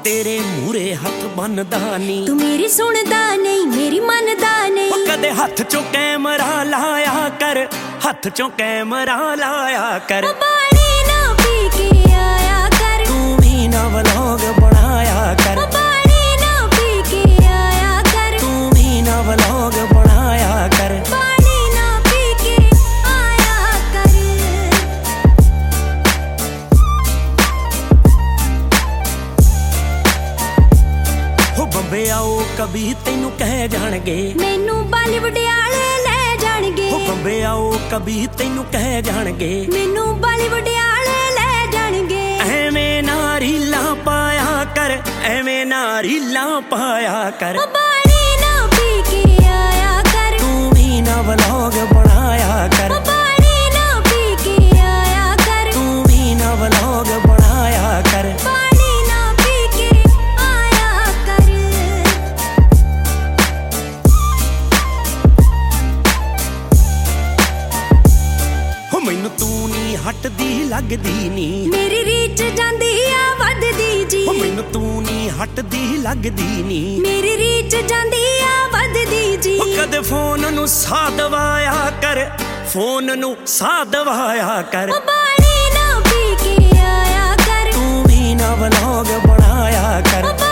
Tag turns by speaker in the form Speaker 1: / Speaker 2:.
Speaker 1: तेरे मूरे हथ बनदा नी,
Speaker 2: तू मेरी सुनदा नहीं मेरी मनदा नहीं।
Speaker 1: कदे हथ चो कैमरा लाया कर, हथ चो कैमरा लाया कर।
Speaker 2: पानी ना पी के आया कर,
Speaker 1: तू भी ना व्लॉग बनाया कर।
Speaker 2: पानी ना पी के आया कर,
Speaker 1: तू भी ना व्लॉग बनाया कर।
Speaker 2: पानी ना पी के आया कर।
Speaker 1: हो बंबे आओ कभी तेनू कह जाणगे,
Speaker 2: मैनू बॉलीवुड आले ले जाणगे।
Speaker 1: हो बंबे आओ कभी तेनू कह जाणगे,
Speaker 2: मैनू बॉलीवुड आले ले जाणगे।
Speaker 1: एवें ना रीलां पाया कर, एवें ना रीलां पाया कर।
Speaker 2: पानी ना पी के आया कर,
Speaker 1: तू भी ना व्लॉग बनाया कर।
Speaker 2: पानी ना पी के आया कर,
Speaker 1: तू भी ना व्लॉग बनाया कर।
Speaker 2: पानी ना पी के आया कर।
Speaker 1: हो मैनू तू नी हटदी लगदी नी,
Speaker 2: मेरी रीच जांदी आ वधदी जी।
Speaker 1: हो मैनू तू नी हटदी लगदी नी।
Speaker 2: मेरी रीच जांदी आ वधदी जी।
Speaker 1: हो कदे फोन नू सा दवाया कर, फोन नू सा दवाया कर।
Speaker 2: पानी ना पी के आया कर,
Speaker 1: तू भी ना व्लॉग बनाया कर।